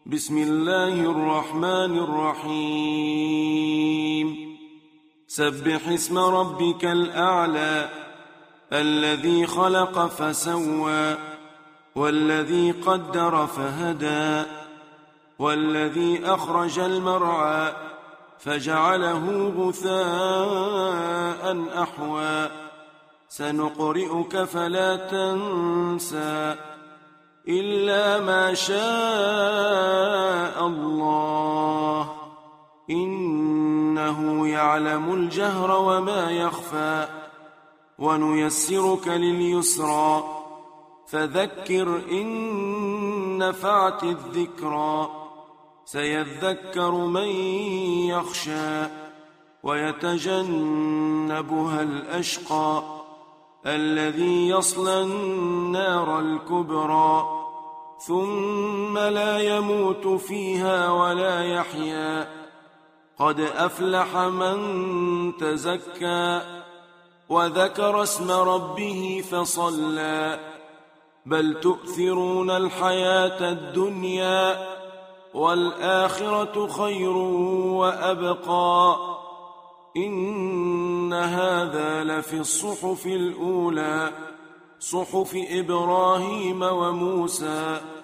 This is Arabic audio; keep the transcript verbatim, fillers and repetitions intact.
بسم الله الرحمن الرحيم سبح اسم ربك الأعلى الذي خلق فسوى والذي قدر فهدى والذي أخرج المرعى فجعله غثاء أحوى سنقرئك فلا تنسى إلا ما شاء الله إنه يعلم الجهر وما يخفى ونيسرك لليسرى فذكر إن نفعت الذكرى سيذكر من يخشى ويتجنبها الأشقى الذي يصلى النار الكبرى ثم لا يموت فيها ولا يحيا قد أفلح من تزكى وذكر اسم ربه فصلى بل تؤثرون الحياة الدنيا والآخرة خير وأبقى إن هذا لفي الصحف الأولى صحف إبراهيم وموسى